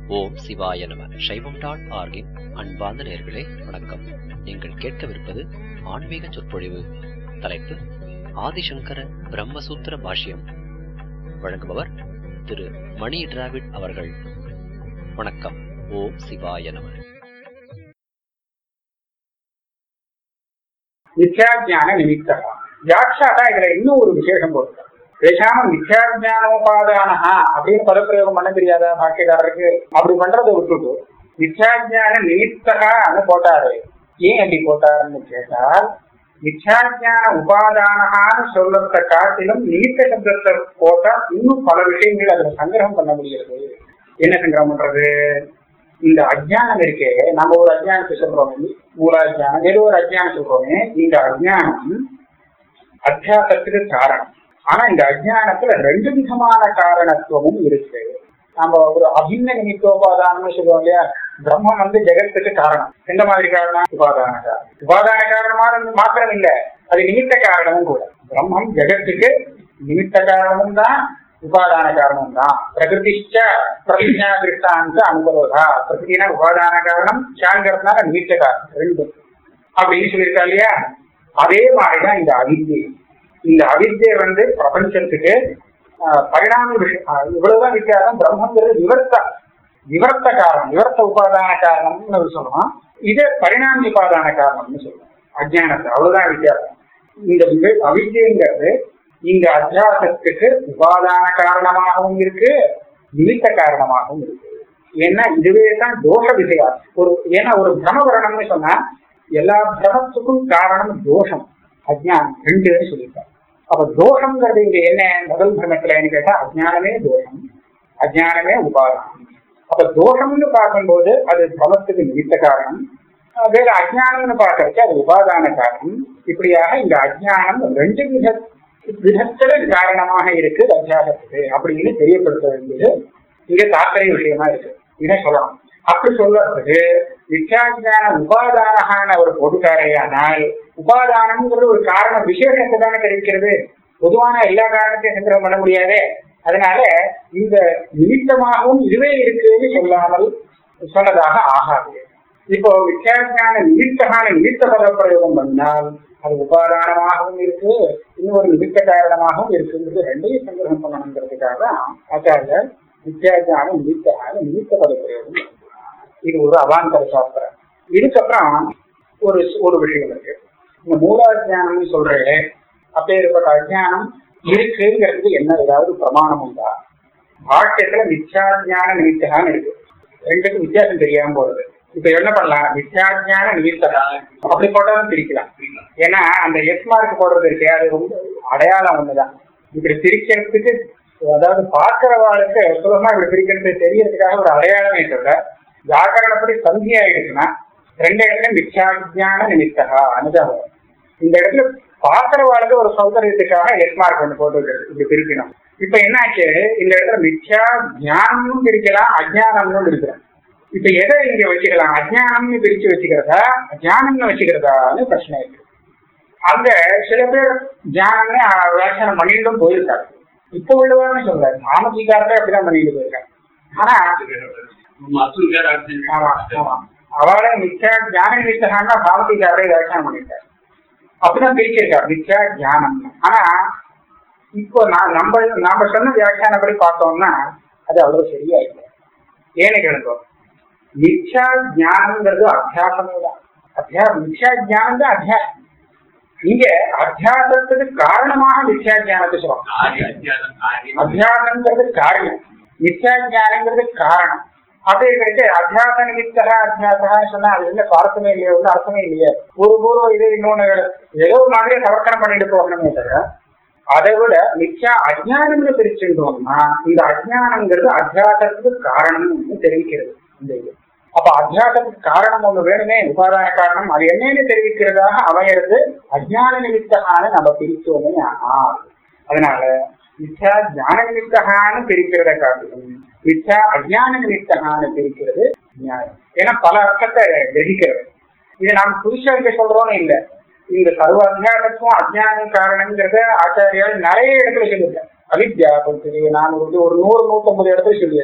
ஓம் சிவாய நம. சைவம்.org-இன் அன்பார்ந்த நேயர்களே வணக்கம். நீங்கள் கேட்கவிருப்பது ஆன்மீக சொற்பொழிவு. தலைப்பு ஆதிசங்கர பிரம்மசூத்திர பாஷ்யம். வழங்குபவர் திரு மணி டிராவிட் அவர்கள். வணக்கம். ஓம் சிவாய நம. மித்யாஜான நிமித்தா வியாட்சாதா இதுல இன்னும் ஒரு விசேஷம் போட்டுருக்காங்க. பேசாம மித்யாஜானோபாதானஹா அப்படின்னு பதப்பிரயோகம் பண்ண தெரியாதா பாக்கியக்காரருக்கு? அப்படி பண்றதை விட்டுட்டு மித்யாஜான நிமித்தகான்னு போட்டாரு. ஏன் அப்படி போட்டாருன்னு கேட்டால், மித்யாஜான உபாதானஹான்னு சொல்றத காட்டிலும் நிமித்த சப்தத்தை போட்டா இன்னும் பல விஷயங்கள் அதுல சங்கிரகம் பண்ண முடியாது. என்ன சங்கிரகம் பண்றது? இந்த அஜ்ஞானம் இருக்கே, நம்ம ஒரு அஜ்ஞானத்தை சொல்றோமே, மூலாஜானம், ஏதோ ஒரு அஜ்ஞானம் சொல்றோமே, இந்த அஜ்ஞானம் அத்தியாசத்துக்கு காரணம். ஆனா இந்த அஜ்ஞானத்துல ரெண்டு விதமான காரணத்துவமும் இருக்கு. நம்ம ஒரு அபின்ன நிமித்தோபாதானம்னு சொல்லுவோம் இல்லையா? பிரம்மம் ஜெகத்துக்கு காரணம். எந்த மாதிரி காரணம்? உபாதான காரணம். உபாதான காரணமான மாத்திரம் இல்ல, அது நிமித்த காரணமும் கூட. பிரம்மம் ஜெகத்துக்கு நிமித்த காரணமும் தான், உபாதான காரணம் தான். பிரகிருதிச்ச பிரதிஜா திருஷ்டாந்த அனுபவதா. பிரகிருதினா உபாதான காரணம், சாங்கிறதுனால நிமித்த காரணம், ரெண்டு அப்படின்னு சொல்லியிருக்கா இல்லையா? அதே மாதிரிதான் இந்த அவித்யை. இந்த அவித்யை பிரபஞ்சத்துக்கு பரிணாம விஷயம். இவ்வளவுதான் வித்தியாசம். பிரம்மங்கிறது விவர்த்த காரணம், விவர்த்த உபாதான காரணம்னு சொல்லுவோம். இது பரிணாம உபாதான காரணம்னு சொல்லுவோம் அஜ்ஞானத்தை. அவ்வளவுதான் வித்தியாசம். இந்த அவித்யங்கிறது இந்த அத்தியாசத்துக்கு உபாதான காரணமாகவும் இருக்கு, நிமித்த காரணமாகவும் இருக்கு. ஏன்னா இதுவே தான் தோஷ விசையா. ஏன்னா ஒரு பிரமவரணம்னு சொன்னா எல்லா பிரமத்துக்கும் காரணம் தோஷம், அஜ்ஞானம், ரெண்டுன்னு சொல்லியிருக்காங்க. அப்ப தோஷம்ங்கிறது இங்க என்ன? முதல் பிரமத்துலன்னு கேட்டா அஜ்ஞானமே தோஷம், அஜ்ஞானமே உபாதானம். அப்ப தோஷம்னு பார்க்கும்போது அது பிரமத்துக்கு நிமித்த காரணம், வேற அஜ்ஞானம்னு பார்க்கறதுக்கு அது உபாதான காரணம். இப்படியாக இந்த அஜ்ஞானம் ரெண்டு விதத்துல காரணமாக இருக்கு அத்தியாசத்துக்கு அப்படின்னு தெரியப்படுத்த வேண்டியது இங்க தாத்பரிய விஷயமா இருக்கு. இதை சொல்லணும். அப்படி சொல்றதுக்கு மித்யாஜான உபாதானகான ஒரு பொதுக்காரையானால், உபாதானம்ங்கிறது ஒரு காரண விசேஷத்தை தானே தெரிவிக்கிறது. பொதுவான எல்லா காரணத்தையும் சங்கிரகம் பண்ண முடியாது. அதனால இந்த நிமித்தமாகவும் இதுவே இருக்குன்னு சொல்லாமல் சொன்னதாக ஆகாது. இப்போ மித்யாஜான நிமித்த பத பிரயோகம் பண்ணால் அது உபாதானமாகவும் இருக்கு, இன்னொரு நிமித்த காரணமாகவும் இருக்குங்கிறது ரெண்டையும் சங்கிரகம் பண்ணணுங்கிறதுக்காக ஆச்சாரியர் மித்யாஜான நிமித்த பத பிரயோகம். இது ஒரு அவாந்தர சாஸ்திரம். இதுக்கப்புறம் ஒரு விஷயம் இருக்கு. இந்த மூலாஜானம்னு சொல்றே, அப்பேற்பட்ட அஜ்ஞானம் இருக்குங்கிறதுக்கு என்ன ஏதாவது பிரமாணம் உண்டா? பாஷ்யத்துல மித்யாஜான நிமித்தகான்னு இருக்கு. ரெண்டுக்கும் வித்தியாசம் தெரியாம போறது. இப்ப என்ன பண்ணலாம்? மித்யாஜான நிமித்தகா அப்படி போட்டாலும் பிரிக்கலாம். ஏன்னா அந்த எஸ் மார்க் போடுறது இருக்கு, அது ரொம்ப அடையாளம் ஒண்ணுதான். இப்படி பிரிக்கிறதுக்கு, அதாவது பார்க்கிறவாளுக்கு சுலபமா இப்படி பிரிக்கிறது தெரியறதுக்காக ஒரு அடையாளமே சொல்ற. வியாக்கரணப்படி சந்தி ஆயிடுச்சுன்னா ரெண்டு இடத்துல மித்யாஜான நிமித்தகா அனுதாபம். இந்த இடத்துல பார்க்கிறவாளுக்கு ஒரு சௌகரியத்துக்காக எஸ் மார்க் ஒன்று போட்டு இப்படி பிரிக்கணும். இப்ப என்னாச்சு? இந்த இடத்துல மித்யா ஜானமும் பிரிக்கலாம், அஜ்ஞானம்னு பிரிக்கலாம். இப்ப எதை இங்க வச்சுக்கலாம்? அஜ்ஞானம்னு பிரிச்சு வச்சுக்கிறதா, ஜானம்னு வச்சுக்கிறதான்னு பிரச்சனை இருக்கு. அந்த சில பேர் ஜானம்னு வியாக்கியானம் பண்ணிட்டும் போயிருக்காரு. இப்ப உள்ளவான்னு சொல்றாரு, மாமதிகாரத்தை அப்படிதான் பண்ணிட்டு போயிருக்காங்க. ஆனா அவளை மித்யா ஜான நிமித்தகான்னா பாவதிகாரரை வியாக்கியானம் பண்ணிருக்காரு. அப்படிதான் பிரிச்சிருக்காரு மித்யா ஜானம். ஆனா இப்போ நாம சொன்ன வியாக்கியானப்படி பார்த்தோம்னா அது அவ்வளவு சரியா இல்லை. ஏன்னு கேளுங்க, மித்யா ஜானம்ங்கிறது அத்தியாசமே தான். மித்யா ஜானம் தான் அத்தியாசம். இங்க அத்தியாசத்துக்கு காரணமாக மித்யா ஜானத்தை சொல்றோம். அத்தியாசங்கிறது காரணம், மித்யா ஜானங்கிறது காரணம். அப்படி கிடைச்சு அத்தியாச நிமித்தகா அத்தியாசகா சொன்னா அது என்ன அர்த்தமே இல்லையே, ஒன்றும் அர்த்தமே இல்லையே. பூர்வ இது இன்னொன்னு ஏதோ மாதிரியே சமர்ப்பணம் பண்ணிட்டு போகணுமே தவிர, அதை விட மித்யா அஜ்ஞானம்னு பிரிச்சுட்டோம்னா இந்த அஜ்ஞானம்ங்கிறது அத்தியாசத்துக்கு காரணம்னு தெரிவிக்கிறது. இந்த இது அப்ப அத்தியாசத்துக்கு காரணம் ஒண்ணு வேணுமே, உபாதான காரணம். அது என்னன்னு தெரிவிக்கிறதாக அமையிறது அஜ்ஞான நிமித்தகான்னு நம்ம பிரிச்சோமே. அதனால மித்யா ஜான நிமித்தகான்னு பிரிக்கிறத காட்டிலும் மித்யா அஜ்ஞான நிமித்தகான்னு பிரிக்கிறது நியாயம். ஏன்னா பல அர்த்தத்தை கிரகிக்கிறது. இதை நாம் புதுசா இங்க சொல்றோம்னு இல்லை. இந்த சர்வ அத்தியாசத்துவம் அஜ்ஞான காரணம்ங்கிறத ஆச்சாரியால் நிறைய இடத்துல சொல்லியிருக்கேன். அவித்யா பொறுத்தது நான் ஒரு 100-150 இடத்துல சொல்லியாச்சு.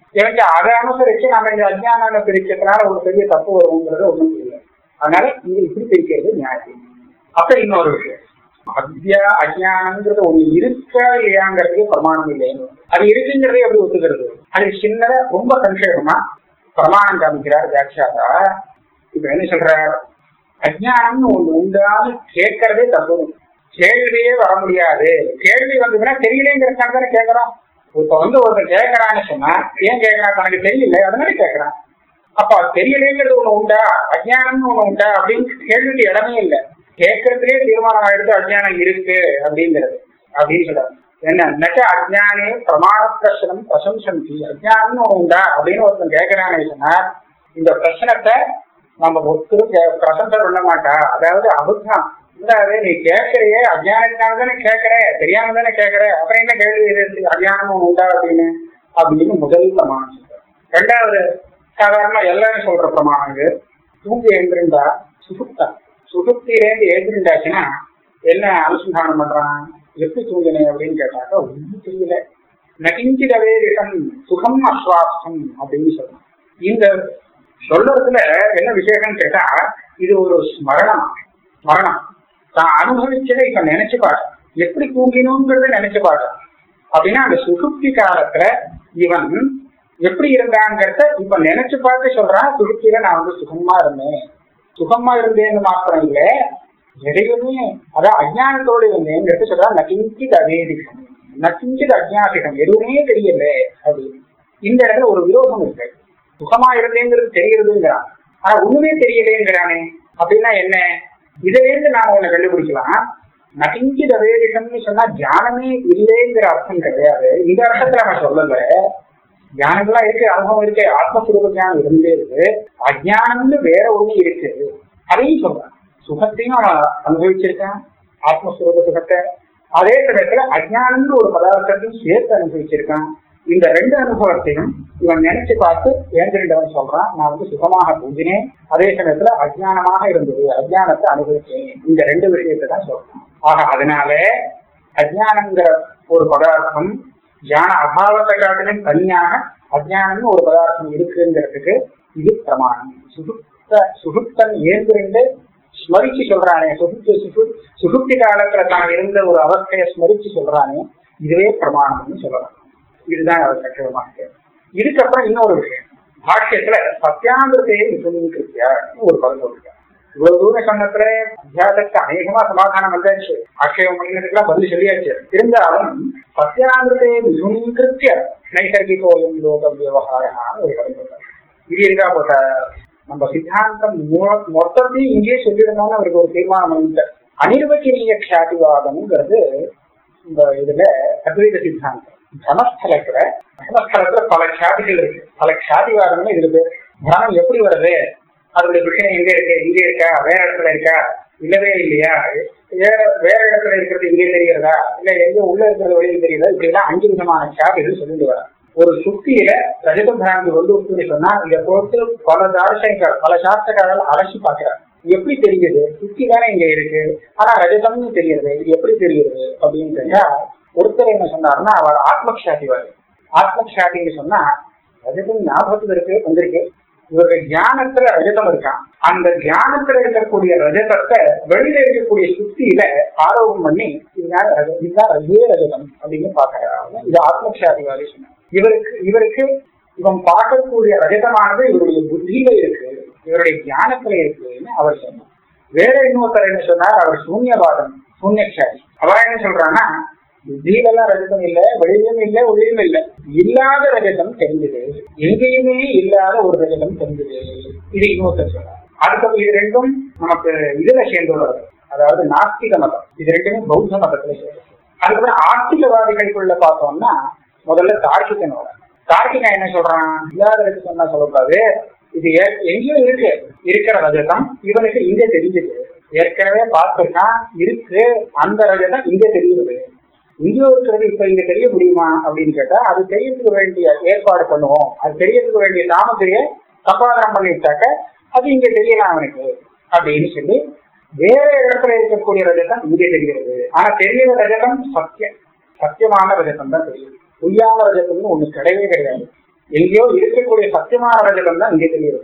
எனக்கு அதை அனுசரிச்சு நம்ம இந்த அஜ்ஞான பிரிக்கிறதுனால ஒரு பெரிய தப்பு வருங்கிறது ஒண்ணும் இல்லை. அதனால இங்க இப்படி பிரிக்கிறது நியாயம். அப்ப இன்னொரு விஷயம், அத்யா அஜ்ஞானம்ங்கிறது ஒண்ணு இருக்கா இல்லையாங்கிறதுக்கு பிரமாணம் இல்லைன்னு, அது இருக்குங்கிறதே எப்படி ஒத்துக்கிறது? அது சின்னதா ரொம்ப சங்கேபமா பிரமாணம் காமிக்கிறார் வியாக்கியாதா. இப்ப என்ன சொல்றார், அஜ்ஞானம்னு ஒண்ணு உண்டான்னு கேட்கறதே தப்பு, கேள்வியே வர முடியாது. கேள்வி வந்ததுன்னா தெரியலேங்கிறதுனால தானே கேட்கறோம். இப்ப ஒருத்தர் கேட்கறான்னு சொன்னா ஏன் கேட்கறான், தனக்கு தெரியல அதனால கேட்கறான். அப்ப தெரியலேங்கிறது ஒண்ணு உண்டா, அஜ்ஞானம்னு ஒண்ணு உண்டா அப்படின்னு கேள்விக்கு இடமே இல்லை. கேட்கறதுலயே தீர்மானம் ஆயிடுது அஜ்ஞானம் இருக்கு அப்படிங்கிறது. அப்படின்னு சொல்றாரு என்ன, நச்ச அஜ்ஞானே பிரமாண பிரச்சனம் பிரசம்சந்தி, அஜ்ஞானம்னு ஒண்ணு உண்டா அப்படின்னு ஒருத்தன் கேட்கறான்னு சொன்னா இந்த பிரச்சனத்தை நம்ம ஒருத்தரும் பிரசம்சை பண்ண மாட்டா. அதாவது அவர்தான் இல்லாத நீ கேட்கறையே அஜ்ஞானத்தினால தானே கேட்கற, தெரியாம தானே கேட்கற, அப்புறம் என்ன கேள்வி இருக்கு அஜ்ஞானம் ஒண்ணு உண்டா அப்படின்னு முதல் பிரமாணம் சொல்றாரு. ரெண்டாவது சாதாரண எல்லாரும் சொல்ற பிரமாணம் இது, தூங்கி எழுந்திருந்தா சுசுப்தா, சுசுப்தியிலேருந்து எழுந்திருந்தாச்சுன்னா என்ன அனுசந்தானம் பண்றான், எப்படி தூங்கினேன் அப்படின்னு கேட்டாக்கா ஒன்றும் தெரியல. நகிஞ்சிடவேரிடம் சுகம் அஸ்வாசம் அப்படின்னு சொல்றான். இந்த சொல்றதுல என்ன விசேஷம் கேட்டா இது ஒரு ஸ்மரணம். மரணம் தான் அனுபவிச்சதை இப்ப நினைச்சு பாரு, எப்படி தூங்கினோங்கிறத நினைச்சு பாரு. அப்படின்னா அந்த சுசுப்தி காலத்துல இவன் எப்படி இருந்தாங்கிறத இப்ப நினைச்சு பார்த்து சொல்றான். சுசுப்தியில நான் சுகமா இருந்தேன், சுகமா இருந்தேன்னு மாத்திரம் இல்ல எதையுமே அதான் அஜ்ஞானத்தோடு இருந்தேங்கிறது சொல்றா. நகிஞ்சித் அவேதிகம், நகிஞ்சித் அஜ்ஞாசிகம், எதுவுமே தெரியல அப்படின்னு. இந்த இடத்துல ஒரு விரோதம் இருக்கு. சுகமா இருந்தேங்கிறது தெரிகிறதுங்கிறான், ஆனா ஒண்ணுமே தெரியலேங்கிறானே. அப்படின்னா என்ன, இதுல இருந்து நாம ஒண்ணு கண்டுபிடிக்கலாம். நகிஞ்சித் அவேதிகம்னு சொன்னா தியானமே இல்லைங்கிற அர்த்தம் கிடையாது. இந்த அர்த்தத்துல நம்ம சொல்லல, தியானங்கள்லாம் இருக்கு, அனுபவம் இருக்கு, ஆத்மஸ்வரூப தியானம் இருந்தே இருக்கு. அஜ்ஞானம்னு வேற ஒண்ணு இருக்கு, அதையும் சொல்றான். சுகத்தையும் அவன் அனுபவிச்சிருக்கான், ஆத்மஸ்வரூப சுகத்தை. அதே சமயத்துல அஜ்ஞானம்னு ஒரு பதார்த்தத்தையும் சேர்த்து அனுபவிச்சிருக்கான். இந்த ரெண்டு அனுபவத்தையும் இவன் நினைச்சு பார்த்து ஏந்திரவன் சொல்றான், நான் சுகமாக தூங்கினேன், அதே சமயத்துல அஜ்ஞானமாக இருந்தது, அஜ்ஞானத்தை அனுபவிச்சேன். இந்த ரெண்டு விஷயத்தை தான் சொல்றான். ஆக அதனால அஜ்ஞானங்கிற ஒரு பதார்த்தம் ஞான அபாவத்தை காட்டிலும் தனியாக அஜ்ஞானம்னு ஒரு பதார்த்தம் இருக்குங்கிறதுக்கு இது பிரமாணம். சுசுப்தன் ஏந்திரண்டு ஸ்மரிச்சு சொல்றானே, சுசுப்தி காலத்துல தான் இருந்த ஒரு அவஸ்தையை ஸ்மரிச்சு சொல்றானே, இதுவே பிரமாணம்னு சொல்லலாம். இதுதான் அவர் கட்டமாக. இதுக்கப்புறம் இன்னொரு விஷயம், பாஷ்யத்துல சத்தியாந்திரத்தையே விசுவீகிருத்தியா ஒரு பதம் சொல்லிருக்காரு. இவ்வளவு தூர சொன்னத்துல அத்தியாசத்துக்கு அநேகமா சமாதானம் வந்தாச்சு, ஆட்சேபம் பண்ணினதுக்கெல்லாம் பதில் சொல்லியாச்சு. இருந்தாலும் சத்தியாந்திரத்தையே விசுவீகிருத்திய நைசர்கிகோயம் லோக விவகாரமான ஒரு பதம் சொல்றாரு. இது இருக்கா போட்ட நம்ம சித்தாந்தம் மொத்தத்தையும் இங்கேயே சொல்லிடணும்னு அவருக்கு ஒரு தீர்மானம் பண்ணிட்டார். அனிர்வச்சனீய க்ஷாதிவாதம்ங்கிறது இந்த இதுல அத்வைத சித்தாந்தம். தனஸ்தலத்துல பல க்ஷாதிகள் இருக்கு, பல க்ஷாதிவாதம்னு இதுல பேர். தனம் எப்படி வருது, அதோடைய விஷயம் எங்க இருக்கு, இங்கே இருக்கா, வேற இடத்துல இருக்கா, இல்லவே இல்லையா, வேற இடத்துல இருக்கிறது இங்கே தெரிகிறதா, இல்ல எங்க உள்ள இருக்கிறது வெளியில் தெரியுதா, இப்படி எல்லாம் 5 விதமான க்ஷாதிகள் சொல்லிட்டு வர. ஒரு சுத்தியில ரஜத பிராந்தி வந்து சொன்னா இதை போட்டு பல தார்ஷனிகள் பல சாஸ்திரக்காரர்கள் அலசி பார்க்கிறார். எப்படி தெரியுது, சுத்தி தானே இங்க இருக்கு, ஆனா ரஜதம்னு தெரியுது, இது எப்படி தெரியுது அப்படின்னு கேட்டா ஒருத்தர் என்ன சொன்னாருன்னா அவர் ஆத்மக்ஷாதிவாதி. ஆத்மக்ஷாதின்னு சொன்னா ரஜதம் ஞாபகத்துல இருக்கு வந்திருக்கு, இவருடைய தியானத்துல ரஜதம் இருக்கான், அந்த தியானத்துல இருக்கக்கூடிய ரஜதத்தை வெளியில இருக்கக்கூடிய சுத்தியில ஆரோபம் பண்ணி இதுதான் ரஜே ரஜதம் அப்படின்னு பாக்குறாங்க. இது ஆத்மக்ஷாதிவாதி சொன்னார். இவருக்கு இவன் பார்க்கக்கூடிய ரஜதமானது இவருடைய புத்தியில இருக்கு, இவருடைய தியானத்துல இருக்குன்னு அவர் சொன்னார். வேற இன்னொருத்தர் என்ன சொன்னார், அவர் சூன்யவாதம், சூன்யக்ஷாதி. அவன் என்ன சொல்றான்னா புத்தியிலெல்லாம் ரஜதம் இல்லை, வெளியிலும் இல்லை, ஒளியும் இல்லை, இல்லாத ரஜதம் தெரிஞ்சது, எங்கேயுமே இல்லாத ஒரு ரஜதம் தெரிஞ்சது. இது இன்னொருத்தர் சொல்றார். அதுக்கப்புறம் இது ரெண்டும் நமக்கு இதுல சேர்ந்துள்ளது, அதாவது நாஸ்திக மதம். இது ரெண்டுமே பௌத்த மதத்துல சேர்ந்து. அதுக்கப்புறம் ஆஸ்திகவாதிகளுக்குள்ள பார்த்தோம்னா முதல்ல தார்க்கிகனோட. தார்க்கிகன் என்ன சொல்றான், இல்லாத ரஜதம் தான் சொல்லக்கூடாது, இது எங்கேயோ இருக்கு, இருக்கிற ரஜதம் இவனுக்கு இங்க தெரிஞ்சது, ஏற்கனவே பார்த்திருக்கான் இருக்கு, அந்த ரஜதம் இங்க தெரியுது, இங்கேயோ இருக்கிறது இப்ப இங்க தெரிய முடியுமா அப்படின்னு கேட்டா அது தெரியறதுக்கு வேண்டிய ஏற்பாடு பண்ணுவோம், அது தெரியறதுக்கு வேண்டிய சாமகிரியை சம்பாதனம் பண்ணிவிட்டாக்க அது இங்க தெரியலாம் அவனுக்கு அப்படின்னு சொல்லி வேற இடத்துல இருக்கக்கூடிய ரஜதம் இங்கே தெரிகிறது. ஆனா தெரியற ரஜதம் சத்தியமான ரஜதம் தான் தெரியுது, பொய்யான ரஜதம்னு ஒண்ணு கிடையவே கிடையாது. எங்கேயோ இருக்கக்கூடிய சத்தியமான ரஜதம் தான் இங்கே தெரிகிறது.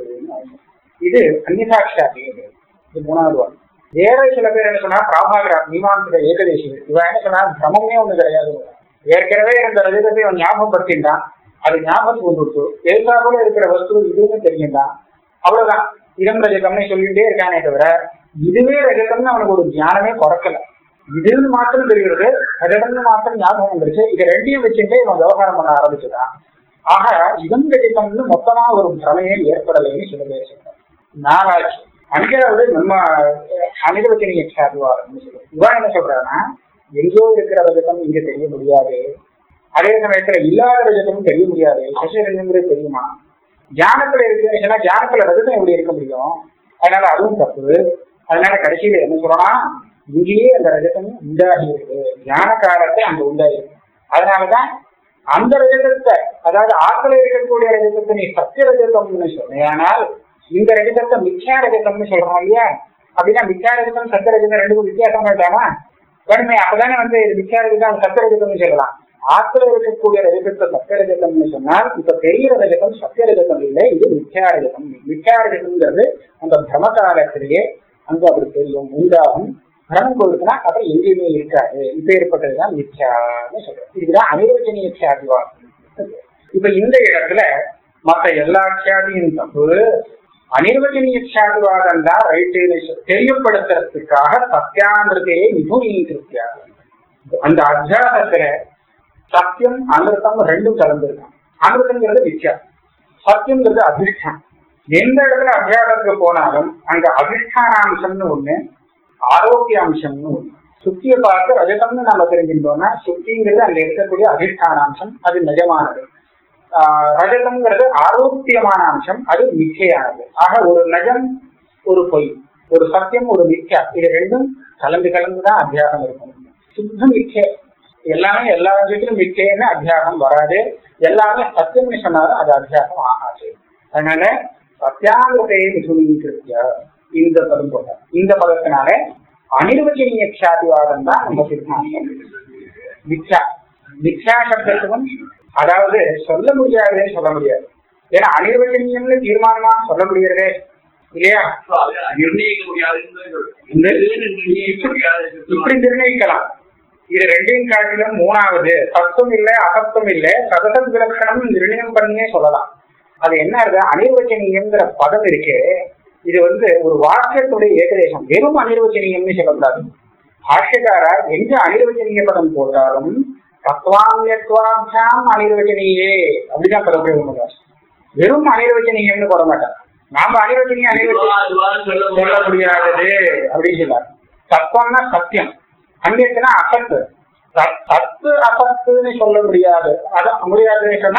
இது அந்நிசாட்சியாகி. இது மூணாவது வாரம். வேற சில பேர் என்ன சொன்னா பிராபாகரா மீமாம்சக ஏகதேசிகள் இவன் என்ன சொன்னா கிரமமே ஒண்ணு கிடையாது. ஏற்கனவே இந்த ரஜதத்தை அவன் ஞாபகப்படுத்தின்றான், அது ஞாபகத்துக்கு வந்துடுச்சு, எதிர்பார்ப்போட இருக்கிற வஸ்து இதுன்னு தெரியும்தான், அவ்வளவுதான். இடம் ரஜதம்னு சொல்லிட்டே இருக்கானே தவிர இதுவே ரஜதம்னு அவனுக்கு ஒரு ஞானமே குறைக்கல. இதுன்னு மாத்திரம் தெரிகிறது, ரஜதம்னு மாத்திரம் ஞாபகம் வந்துருச்சு. இது ரெண்டையும் வச்சுட்டே இவன் விவகாரம் பண்ண ஆரம்பிச்சுதான். ஆக இதம் ரஜதம்னு மொத்தமா ஒரு பிரமையே ஏற்படலைன்னு சில பேர் சொல்றாங்க. நாலாச்சு அஞ்சாவது நம்ம அனிர்வச்சனீய சாதுவாதம்னு சொல்றோம். இவன் என்ன சொல்றான்னா எங்கோ இருக்கிற ரஜதம் இங்க தெரிய முடியாது, அதே சமயத்துல இல்லாத ரஜதமும் தெரிய முடியாது. சசிரஜங்கிறது தெரியுமா? தியானத்துல இருக்கு, ஏன்னா தியானத்துல ரஜதம் எப்படி இருக்க முடியும்? அதனால அதுவும் தப்பு. அதனால கடைசியில என்ன சொல்றோம்னா இங்கேயே அந்த ரஜதம் உண்டாகி இருக்கு, தியான காலத்தை அங்க உண்டாயிருக்கு. அதனாலதான் அந்த ரஜதத்தை, அதாவது ஆத்துல இருக்கக்கூடிய ரஜதத்தை நீ சத்திய ரஜதம்னு சொன்னால் இந்த ரஜதத்தை மித்யா ரஜதம்னு சொல்றோம் இல்லையா? அப்படின்னா மித்யா ரஜதம் சத்திய ரஜதம் ரெண்டுக்கும் வித்தியாசம் வேண்டாமா? வேணுமே. அப்பதானே இது மித்யா ரஜதம் சத்திய ரஜதம்னு சொல்லலாம். ஆத்துல இருக்கக்கூடிய ரஜதத்தை சத்திய ரஜதம்னு சொன்னால் இப்ப பெரிய ரஜதம் சத்திய ரஜதம் இல்லை, இது மித்யா ரஜதம். மித்யா ரஜதம்ங்கிறது அந்த பிரம காலத்திலேயே அங்க அப்படி தெரியும், உண்டாகும். பிரமம் கொடுக்குன்னா அப்புறம் எங்கேயுமே இருக்காது. இப்ப ஏற்பட்டதுதான் மித்யான்னு சொல்றோம். இதுதான் அனிர்வச்சனீய சாதிவாதம். இப்ப இந்த இடத்துல மற்ற எல்லா சாதியும் தப்பு, அனிர்வச்சனீய சாதிவாதம் தான் ரைட்டுன்னு தெரியப்படுத்துறதுக்காக சத்தியாமிருத்தையே நிபுணீகிருத்தியாக. அந்த அத்தியாசத்துல சத்தியம் அமிர்தம் ரெண்டும் கலந்துருக்கான். அமிர்தங்கிறது மித்யா, சத்தியம்ங்கிறது அதிஷ்டானம். எந்த இடத்துல அத்தியாசத்துக்கு போனாலும் அங்க அதிஷ்டானாம்சம்னு ஒண்ணு, ஆரோக்கிய அம்சம்னு ஒண்ணு. சுத்தியை பார்த்து ரஜதம்னு நம்ம தெரிஞ்சுட்டோம்னா சுத்திங்கிறது அங்க இருக்கக்கூடிய அதிஷ்டானாம்சம், அது நிஜமானது. ரஜதம்ங்கிறது ஆரோக்கியமான அம்சம், அது மிச்சையானது. ஆக ஒரு நஜம் ஒரு பொய், ஒரு சத்தியம் ஒரு மிச்சா, இது ரெண்டும் கலந்து கலந்துதான் அத்தியாசம் இருக்கும். சுத்த மிச்சை எல்லாமே எல்லா விஷயத்திலும் மிச்சைன்னு அத்தியாசம் வராது. எல்லாமே சத்தியம்னு சொன்னாலும் அது அத்தியாசம் ஆகாது. அதனால சத்தியாமிருத்தையை நிபுணீகிருத்திய இந்த பதம் போட்ட இந்த பதத்தினால அனிர்வச்சனீய சாதிவாதம் தான் நம்ம சித்தாந்தம். மித்யா மித்யா சப்தத்துக்கும் அதாவது சொல்ல முடியாதுன்னு சொல்ல முடியாது. ஏன்னா அனிர்வச்சனீயம்னு தீர்மானமா சொல்ல முடியறதே இல்லையா? இப்படி நிர்ணயிக்கலாம். இது ரெண்டையும் காட்டிலும் மூணாவது சத்துவம் இல்லை அசத்துவம் இல்லை சதசத் விலட்சணம் நிர்ணயம் பண்ணியே சொல்லலாம். அது என்ன இருக்கு? அனிர்வச்சனீயம்ங்கிற பதம் இருக்கு, இது ஒரு வாக்கியத்துடைய ஏகதேசம். வெறும் அனிர்வச்சனீயம்னு சொல்லக்கூடாது. பாஷ்யக்காரர் எங்க அனிர்வச்சனீய பதம் போட்டாலும் தத்வான்யத்வாபியாம் அனிர்வச்சனீயே அப்படிதான் பதப்பிரயோகம் பண்ணுவார். வெறும் அனிர்வச்சனீயம்னு போட மாட்டார். நாம அனிர்வச்சனீய சொல்ல முடியாதது அப்படின்னு சொல்லார். தத்துவம்னா சத்தியம், அன்யத்துனா அசத்து. சத்து அசத்துன்னு சொல்ல முடியாது, அது முடியாதுன்னு சொன்னா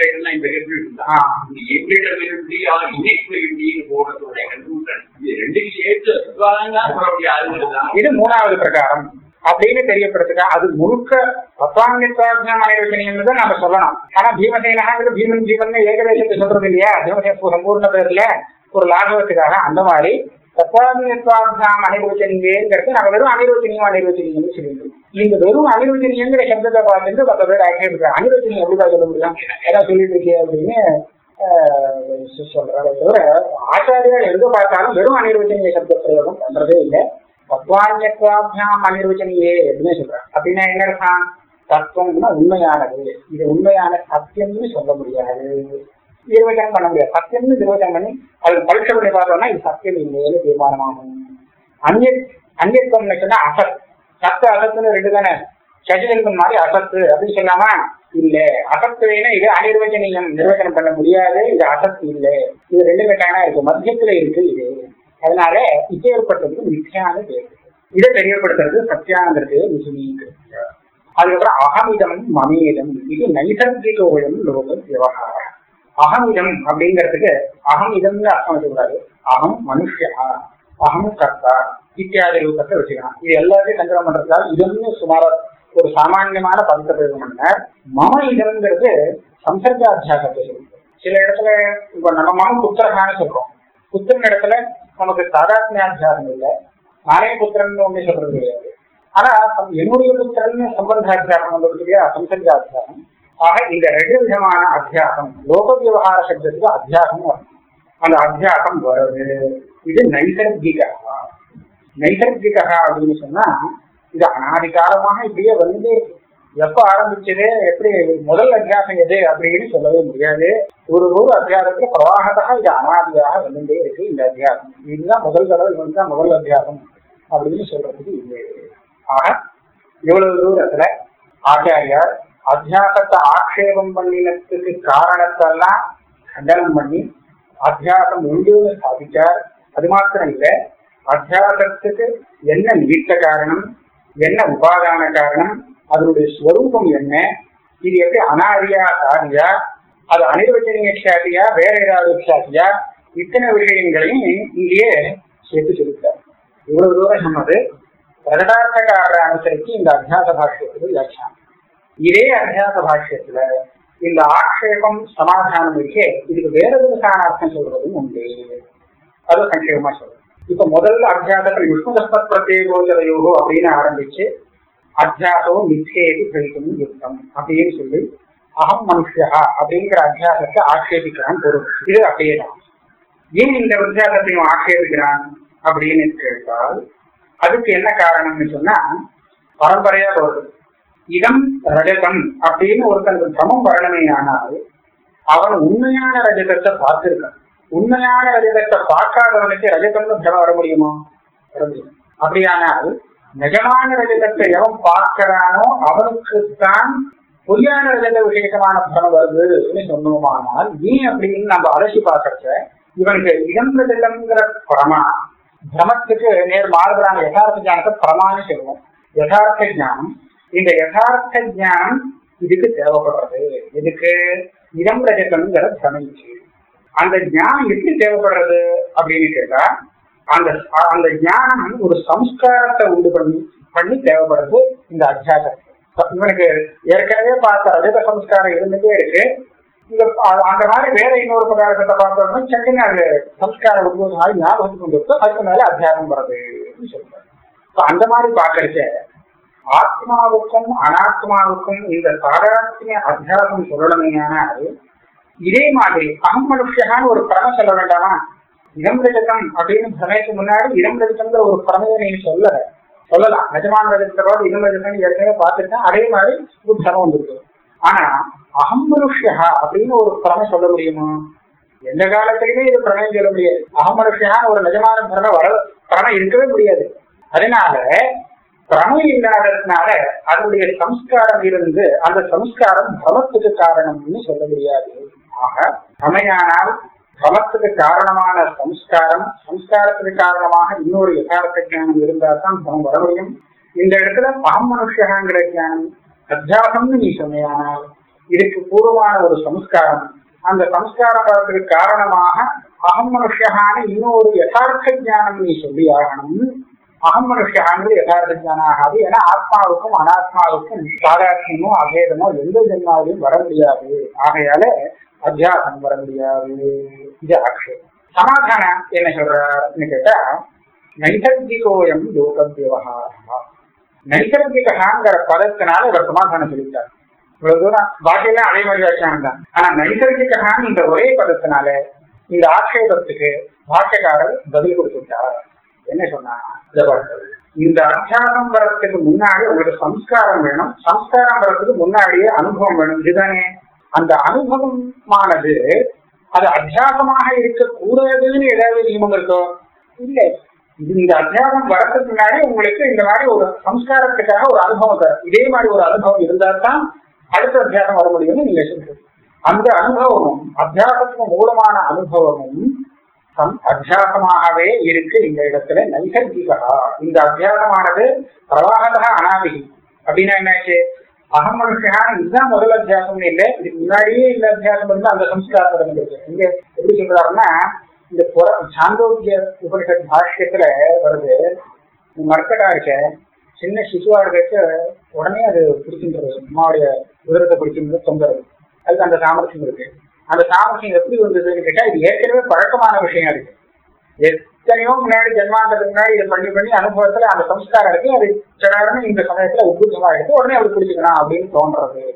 இது மூணாவது பிரகாரம் அப்படின்னு தெரியப்படுத்துக்க. அது முழுக்க தத்வான்யத்வாபியாம் அனிர்வச்சனீயம் தான் நாம சொல்லணும். ஆனா பீமசேனாங்கிறது பீமன் ஜீவன் ஏகதேசத்தை சொல்றது இல்லையா? பீமசேன சம்பூர்ண பேர்ல ஒரு லாகவத்துக்காக அந்த மாதிரி தத்வான்யத்வாபியாம் அனிர்வச்சனீயங்கிறது நம்ம வெறும் அனிர்வச்சனீயம்னு சொல்லிடுறோம். இந்த வெறும் அனிர்வச்சனீயங்கிற சப்தத்தை பார்த்துட்டு 10 பேர் ஆகிட்டு அனிர்வச்சனீயம் எப்படிதான் சொல்ல முடியும், ஏதாவது சொல்லிட்டு இருக்கே அப்படின்னு சொல்றாரு. தவிர ஆச்சாரியா எங்க பார்த்தாலும் வெறும் அனிர்வச்சனீய சப்த பிரயோகம் பண்றதே இல்லை. தத்வான்யத்வாபியாம் அனிர்வச்சனீயே அப்படின்னு சொல்றாங்க. அப்படின்னா என்ன இருக்கான்? தத்துவம்னா உண்மையானது, இது உண்மையான சத்தியம்னு சொல்ல முடியாது, நிர்வச்சனம் பண்ண முடியாது. சத்தியம்னு நிர்வச்சனம் பண்ணி அது பரீட்சை பண்ணி பார்த்தோம்னா இது சத்தியம் இல்லைன்னு தீர்மானமாகும். அந்நியத்துவம்னு சொன்னா அசத், சத்து அசத்துன்னு ரெண்டு தானே. சசிதன் மாதிரி அசத்து அப்படின்னு சொல்லாம இல்ல, அசத்து வேணும், இது அனிர்வச்சனீயம், நிர்வச்சனம் பண்ண முடியாது, இது அசத்து இல்லை, இது ரெண்டு கட்டாயமா இருக்கு, மத்தியத்துல இருக்கு இது. அதனால இது ஏற்பட்டதுக்கு மித்யான பேர். இதை தெரியப்படுத்துறது சத்தியாங்கிறது விசுவீகிருத்திய. அதுக்கப்புறம் அகமிதம் மமேதம், இது நைசர்கிக உயம் லோக விவகாரம். அகமிதம் அப்படிங்கிறதுக்கு அகம் இதம்னு அர்த்தம் வச்சுக்கூடாது. அகம் மனுஷா, அகம் கர்த்தா இத்தியாதி ரூபத்தை வச்சுக்கலாம். இது எல்லாத்தையும் சங்கரம் பண்றதுக்காக இதம்னு சுமார ஒரு சாமான்யமான பதத்தை பிரயோகம் பண்ண. மம இதம்ங்கிறது சம்சர்காத்தியாசத்தை சொல்லுங்க. சில இடத்துல இப்ப நம்ம மம புத்திரகான்னு சொல்றோம். புத்திரன் இடத்துல நமக்கு சாதாத்மியாத்தியாசம் இல்லை, நானே புத்திரன் ஒண்ணு சொல்றது கிடையாது. ஆனா என்னுடைய புத்திரன் சம்பந்தாத்தியாசம் வந்தது இல்லையா, சம்சர்காத்தியாசம். ஆக இந்த ரெண்டு விதமான அத்தியாசம், லோக விவகார சப்தத்துக்கு அத்தியாசம் வரும். அந்த அத்தியாசம் வருது. இது நைசர்கிகா. நைசர்கிகா அப்படின்னு சொன்னா இது அனாதிகாலமாக இப்படியே வந்து எப்ப ஆரம்பிச்சது, எப்படி முதல் அத்தியாசம் எது அப்படின்னு சொல்லவே முடியாது. ஒரு அத்தியாசத்துக்கு பிரவாகத்தா இது அனாதியாக வந்துட்டே இருக்கு. இந்த அத்தியாசம் இதுதான் முதல் தடவை, இதுதான் முதல் அத்தியாசம் அப்படின்னு சொல்றதுக்கு இல்லை. ஆக இவ்வளவு தூரத்துல ஆச்சாரியார் அத்தியாசத்தை ஆக்ஷேபம் பண்ணினத்துக்கு காரணத்தெல்லாம் கண்டனம் பண்ணி அத்தியாசம் உண்டுன்னு ஸ்தாபிச்சார். அது மாத்திரம் இல்லை, அத்தியாசத்துக்கு என்ன நிமித்த காரணம், என்ன உபாதான காரணம், அதனுடைய ஸ்வரூபம் என்ன, இது எப்படி அனாதியா சாதியா, அது அனிர்வச்சனீய சாதியா வேற ஏதாவது சாதியா, இத்தனை விஷயங்களையும் இங்கேயே சேர்த்து சொல்லிட்டார். இவ்வளவு தூரம் சொன்னது பிரகடார்த்தகார அனுசரித்து இந்த அத்தியாச பாஷ்யத்துக்கு வியாக்கியானம். இதே அத்தியாச பாஷ்யத்துல இந்த ஆக்ஷேபம் சமாதானம் இருக்கே, இதுக்கு வேற விதமான அர்த்தம் சொல்றதும் உண்டு. அது சங்கேபமா சொல்றது. இப்ப முதல்ல அத்தியாசத்தில் விஷ்ணுதஸ்மத் பிரத்யேகோச்சரையோகோ அப்படின்னு ஆரம்பிச்சு அத்தியாசம் நிச்சயத்தை கழிக்கணும் யுக்தம் அப்படின்னு சொல்லி அகம் மனுஷா அப்படிங்கிற அத்தியாசத்தை ஆட்சேபிக்கிறான் பொருள். இது அப்படியே தான். ஏன் இந்த அத்தியாசத்தையும் ஆட்சேபிக்கிறான் அப்படின்னு கேட்டால் அதுக்கு என்ன காரணம்னு சொன்னா பரம்பரையா வருது. இதம் ரஜதம் அப்படின்னு ஒருத்தனுக்கு சமம் வரணுமே ஆனால் அவன் உண்மையான ரஜதத்தை பார்த்திருக்கான். உண்மையான ரஜதத்தை பார்க்காதவனுக்கு ரஜதம்னு பிரமம் வர முடியுமா? வர முடியும். அப்படியானால் நிஜமான ரஜதத்தை எவன் பார்க்கிறானோ அவனுக்குத்தான் பொய்யான ரஜத விசேஷமான பிரமம் வருதுன்னு சொன்னோமானால் ஏன் அப்படின்னு நம்ம அலசி பார்க்கறச்ச இவனுக்கு இடம் ரஜதம்ங்கிற பிரமத்துக்கு நேர் மாறுகிறாங்க. யதார்த்த ஞானத்தை பிரமான்னு சொல்லுவோம். யதார்த்த ஞானம், இந்த யதார்த்த ஞானம் இதுக்கு தேவைப்படுறது. இதுக்கு இடம் ரஜதம்ங்கிற பிரமைக்கு அந்த ஞானம் எப்படி தேவைப்படுறது அப்படின்னு கேட்டா அந்த ஞானம் ஒரு சம்ஸ்காரத்தை உண்டு பண்ணி தேவைப்படுறது. இந்த அத்தியாசம் இவனுக்கு ஏற்கனவே பார்த்த ரஜத சம்ஸ்காரம் இருந்துட்டே இருக்கு. இந்த அந்த மாதிரி வேற இன்னொரு பிரகாரத்தை பார்த்தோம்னா சட்டுன்னு அது சம்ஸ்காரம் உருவாக ஞாபகத்துக்கு கொண்டு இருக்கும். அதுக்கு மேல அத்தியாசம் வருதுன்னு சொல்றாரு. அந்த மாதிரி பாக்குறச்ச ஆத்மாவுக்கும் அனாத்மாவுக்கும் இந்த சாதாரண அத்தியாசம் சொல்லணுமையானால் இதே மாதிரி அகம் மனுஷகான்னு ஒரு பிரம சொல்ல வேண்டாமா? இடம் ரஜதம் அப்படின்னு பிரமைக்கு முன்னாடி இடம் ரஜதம்ங்கிற ஒரு பிரமையை நீங்க சொல்லலாம். நிஜமான ரஜத்தோட இடம் ரஜதம் ஏற்கனவே பார்த்துருக்கேன். அதே மாதிரி ஒரு பிரமம் வந்துருக்கு. ஆனா அகம் மனுஷா அப்படின்னு ஒரு பிரமை சொல்ல முடியுமா? எந்த காலத்திலுமே இது பிரமையும் சொல்ல முடியாது. அகம் மனுஷான்னு ஒரு நிஜமான பிரமை இருக்கவே முடியாது. அதனால பிரமை இல்லாததுனால அதனுடைய சம்ஸ்காரம் இருந்து அந்த சம்ஸ்காரம் பிரமத்துக்கு காரணம்னு சொல்ல முடியாது. ஆக பிரமையானால் பிரமத்துக்கு காரணமான சம்ஸ்காரத்துக்கு காரணமாக இன்னொரு யதார்த்த ஞானம் இருந்தால் தான் பிரமம் வர முடியும். இந்த இடத்துல அகம் மனுஷகாங்கிற ஞானம் அத்தியாசம்னு நீ சொன்னையானால் இதுக்கு பூர்வமான ஒரு சம்ஸ்காரம், அந்த சம்ஸ்காரம் வரத்துக்கு காரணமாக அகம் மனுஷகான இன்னொரு யதார்த்த ஞானம் நீ சொல்லி ஆகணும். அகம் மனுஷகாங்கிறது யதார்த்த ஞானம் ஆகாது. ஏன்னா ஆத்மாவுக்கும் அனாத்மாவுக்கும் சாதாரணமோ அபேதமோ எந்த ஜென்மாவிலையும் வர முடியாது. ஆகையால அத்தியாசம் வர முடியாது. இது ஆக்ஷேபம். சமாதானம் என்ன சொல்றாருன்னு கேட்டா நைசர்கிகோயம் லோக விவகாரம். நைசர்கிகாங்கிற பதத்தினால இவர் சமாதானம் சொல்லிட்டார். இவ்வளவு தூரம் பாக்கியெல்லாம் அதே மாதிரி வியாக்கியானம் தான். ஆனா நைசர்கிகான்னு இந்த ஒரே பதத்தினால இந்த ஆட்சேபத்துக்கு பாக்கியக்காரர் பதில் கொடுத்துட்டார். என்ன சொன்னா, இந்த அத்தியாசம் வரத்துக்கு முன்னாடி உங்களுக்கு சம்ஸ்காரம் வேணும். சம்ஸ்காரம் வரத்துக்கு முன்னாடியே அனுபவம் வேணும். இதுதானே அந்த அனுபவமானது அது அத்தியாசமாக இருக்கக்கூடாதுன்னு ஏதாவது நியமம் இருக்கோ? இல்லை. இந்த அத்தியாசம் வரத்துக்கு முன்னாடி உங்களுக்கு இந்த மாதிரி ஒரு சம்ஸ்காரத்துக்காக ஒரு அனுபவம் தரும். இதே மாதிரி ஒரு அனுபவம் இருந்தால் தான் அடுத்த அத்தியாசம் வர முடியும்னு நீங்க சொல்றீங்க. அந்த அனுபவமும் அத்தியாசத்துக்கு மூலமான அனுபவமும் அத்தியாசமாகவே இருக்கு இந்த இடத்துல. நைசர்கிகா இந்த அத்தியாசமானது பிரவாகதா அனாதிகி. அப்படின்னா என்னாச்சு? அகம் மனுஷகான இதுதான் முதல் அத்தியாசம்னு இல்லை, இதுக்கு முன்னாடியே இந்த அத்தியாசம் வந்து அந்த சம்ஸ்காரம் இருக்கு. இங்க எப்படி சொல்றாருன்னா இந்த சாந்தோக்கிய உபனிஷத் பாஷ்யத்துல வருது, மர்க்கடா இருக்க சின்ன சிசுவா இருக்க உடனே அது பிடிச்சின்றது, அம்மாவுடைய உதரத்தை பிடிச்சின்றது தொங்குறது. அதுக்கு அந்த சாமர்த்தியம் இருக்கு. அந்த சாமர்த்தியம் எப்படி வந்ததுன்னு கேட்டா இது ஏற்கனவே பழக்கமான விஷயம் இருக்கு. எத்தனையோ முன்னாடி ஜென்மாந்தத்துக்கு முன்னாடி இதை பண்ணி அனுபவத்துல அந்த சம்ஸ்காரம் இருக்கு. அது சாதாரண இந்த சமயத்துல உத்புத்தமா எடுத்து உடனே அப்படி பிடிச்சிக்கலாம் அப்படின்னு தோன்றது.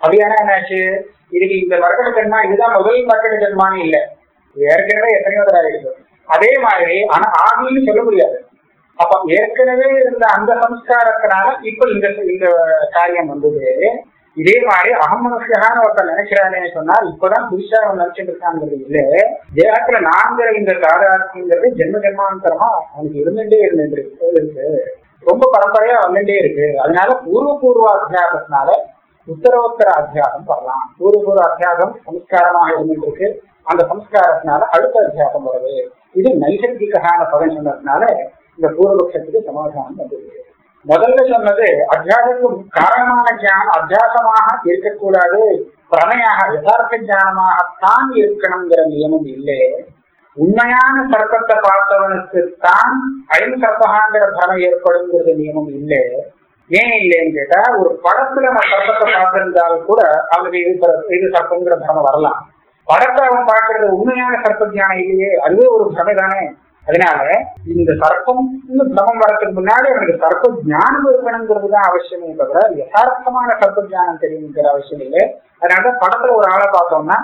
அப்படியானா என்னாச்சு, இதுக்கு இந்த மரக்கட ஜென்மா இதுதான் முதல் மரக்கட ஜென்மான்னு இல்லை, ஏற்கனவே எத்தனையோ தடவை இருக்கு. அதே மாதிரி ஆனா ஆகின்னு சொல்ல முடியாது. அப்ப ஏற்கனவே இருந்த அந்த சம்ஸ்காரத்தினால இப்ப இந்த காரியம் வந்தது. இதே மாதிரி அகமனுஷகான ஒருத்தர் நினைக்கிறானே சொன்னா இப்பதான் புதுசா அவன் நினைச்சிட்டு இருக்காங்கிறது இல்ல, தேகத்துல நான்கிற இந்த தாதாத்மியங்கிறது ஜென்ம ஜென்மாந்தரமா அவனுக்கு இருந்துட்டே இருக்கு, ரொம்ப பரம்பரையா வந்துட்டே இருக்கு. அதனால பூர்வ அத்தியாசத்தினால உத்தரோத்தர அத்தியாசம் வரலாம். பூர்வ அத்தியாசம் சம்ஸ்காரமாக இருந்துட்டு இருக்கு, அந்த சம்ஸ்காரத்தினால அடுத்த அத்தியாசம் வருது. இது நைசர்கிகான பதம் சொன்னதுனால இந்த பூர்வபக்ஷத்துக்கு சமாதானம் வந்தது. முதல்ல சொன்னது அத்தியாசத்துக்கு காரணமான ஞானம் அத்தியாசமாக இருக்கக்கூடாது, பிரமையாக யதார்த்த ஞானமாகத்தான் இருக்கணுங்கிற நியமம் இல்லை. உண்மையான சர்ப்பத்தை பார்த்தவனுக்கு தான் ஐந்து சர்ப்பகாங்கிற பலம் ஏற்படுங்கிறது நியமம் இல்லை. ஏன் இல்லைன்னு கேட்டா, ஒரு படத்துல நம்ம சர்ப்பத்தை பார்த்திருந்தாலும் கூட அவனுக்கு இது சர்ப்பங்கிற பலம் வரலாம். படத்தை அவன் பார்க்கறது உண்மையான சர்ப்ப தியானம் இல்லையே, அதுவே ஒரு பிரமை தானே. அதனால இந்த சர்ப்பம் பிரமம் வரத்துக்கு முன்னாடி அவனுக்கு சர்ப்ப ஜானம் இருக்கணுங்கிறது தான் அவசியமே தவிர யதார்த்தமான சர்ப்ப ஜானம் தெரியுங்கிற அவசியம் இல்லை. அதனாலதான் படத்துல ஒரு ஆளை பார்த்தோம்னா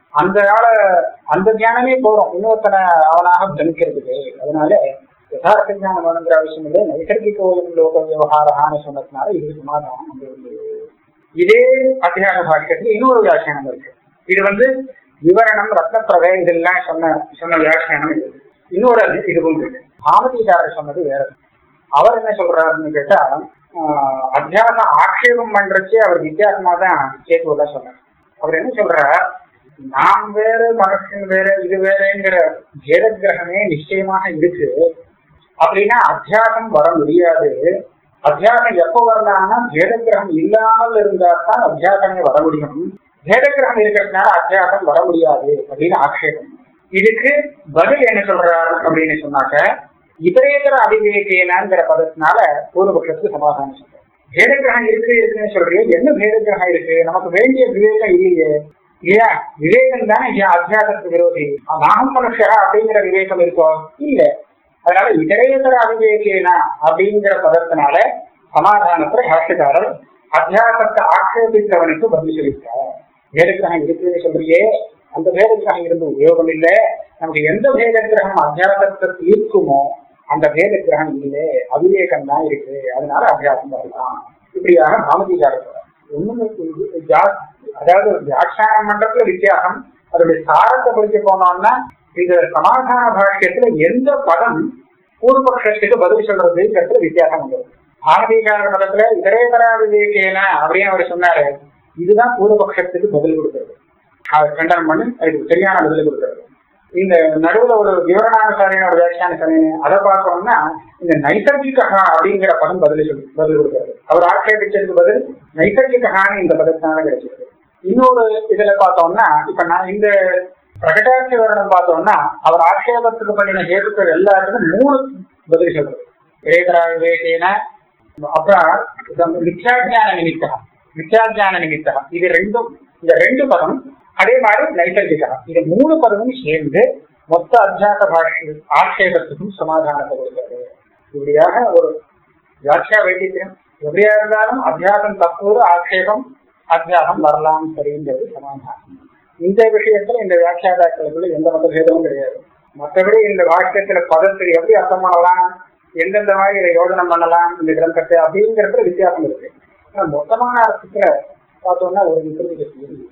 அந்த ஞானமே போறோம், இன்னொருத்தனை அவனாக ஜனிக்கிறதுக்கு. அதனால யதார்த்த ஞானம் வேணுங்கிற அவசியம் இல்லை. நைசர்கிக லோக விவகாரம்னு சொன்னதுனால இது சமாதானம் வந்து. இதே அத்தியான பாஷ்யத்துல இன்னொரு வியாக்கியானம் இருக்கு. இது விவரணம் ரத்னப்பிரவே இதெல்லாம் சொன்ன வியாக்கியானம் இது. இன்னொரு இதுவும் இருக்கு. பாமதிகாரர் சொன்னது வேற. அவர் என்ன சொல்றாருன்னு கேட்டா, அத்தியாசம் ஆட்சேபம் பண்றச்சே அவர் வித்தியாசமா தான் கேட்குவதா சொன்னார். அவர் என்ன சொல்றார், நாம் வேற மனுஷன் வேற இது வேறங்கிற பேத கிரகமே நிச்சயமாக இருக்கு. அப்படின்னா அத்தியாசம் வர முடியாது. அத்தியாசம் எப்ப வரலாம்னா பேத கிரகம் இல்லாமல் இருந்தா தான் அத்தியாசமே வர முடியும். பேத கிரகம் இருக்கிறதுனால அத்தியாசம் வர முடியாது அப்படின்னு ஆட்சேபம். இதுக்கு பதில் என்ன சொல்றாரு அப்படின்னு சொன்னாக்க, இதரேதர அபிவேகேனங்கிற பதத்தினால பூர்வபக்ஷத்துக்கு சமாதானம் சொல்றாரு. பேத கிரகம் இருக்குன்னு சொல்றீங்க, என்ன பேத கிரகம் இருக்கு, நமக்கு வேண்டிய விவேகம் இல்லையே இல்லையா? விவேகம் தானே அத்தியாசத்துக்கு விரோதி. நாகம் மனுஷா அப்படிங்கிற விவேகம் இருக்கோ இல்ல. அதனால இதரேதர அபிவேகேனா அப்படிங்கிற பதத்தினால சமாதானத்துல பாஷ்யக்காரர் அத்தியாசத்தை ஆட்சேபித்தவனுக்கு பதில் சொல்லிட்டார். பேத கிரகம் இருக்குன்னு சொல்றியே, அந்த பேத கிரகம் இருந்து உபயோகம் இல்லை. நமக்கு எந்த பேத கிரகம் அத்தியாசத்தை தீர்க்குமோ அந்த பேத கிரகம் இல்லை, அவிவேகம் தான் இருக்கு, அதனால அத்தியாசம் வரலாம். இப்படியாக பாமதிகாரர் ஒண்ணுமே அதாவது வியாக்கியானம் பண்றதுல வித்தியாசம். அதோடைய சாரத்தை படிக்க போனோம்னா இந்த சமாதான பாஷ்யத்துல எந்த பதம் பூர்வபக்ஷத்துக்கு பதில் சொல்றதுங்கிறதுல வித்தியாசம் உண்டு. பாமதிகார மதத்துல இதரேதர விவேகேன அப்படின்னு அவர் சொன்னாரு, இதுதான் பூர்வபக்ஷத்துக்கு பதில் கொடுக்கிறது. அதை கண்டனம் பண்ணி அதுக்கு சரியான பதில் கொடுக்கிறது. இந்த நடுவுல ஒரு விவரணானுசாரியான ஒரு வியாக்கியான சொன்னேன், அதை பார்த்தோம்னா இந்த நைசர்கிகா அப்படிங்கிற பதம் பதில் கொடுக்கிறது. அவர் ஆட்சேபிச்சதுக்கு பதில் நைசர்கிகான்னு இந்த பதத்தினால கிடைச்சிருக்கு. இன்னொரு இதுல பார்த்தோம்னா, இப்ப நான் இந்த பிரகடாட்சி விவரணம் பார்த்தோம்னா அவர் ஆட்சேபத்துக்கு பண்ணின ஹேதுக்கள் எல்லாத்துக்கும் 3 பதில் சொல்றது. இதரேதர விவேகேன, அப்புறம் மித்யாஜான நிமித்தா, இது இந்த 2 பதம். அதே மாதிரி நைசர்கிகா, இது 3 பதமும் சேர்ந்து மொத்த அத்தியாச ஆட்சேபத்துக்கும் சமாதானத்தை கொடுக்கிறது. இப்படியாக ஒரு வியாக்கியா வைத்தியம் எப்படியா இருந்தாலும் அத்தியாசம் தற்போது ஆட்சேபம் அத்தியாசம் வரலாம் சரிங்கிறது சமாதானம். இந்த விஷயத்துல இந்த வியாக்கியாதாக்களுக்குள்ள எந்த மதபேதமும் கிடையாது. மற்றபடி இந்த வாக்கியத்துல பதத்தில் எப்படி அர்த்தம் பண்ணலாம், எந்தெந்த மாதிரி இதை யோஜனம் பண்ணலாம் இந்த கிரந்தத்தை அப்படிங்கிறதுல வித்தியாசம் இருக்கு. ஆனா மொத்தமான அர்த்தத்துல பார்த்தோம்னா ஒரு விபரீதம்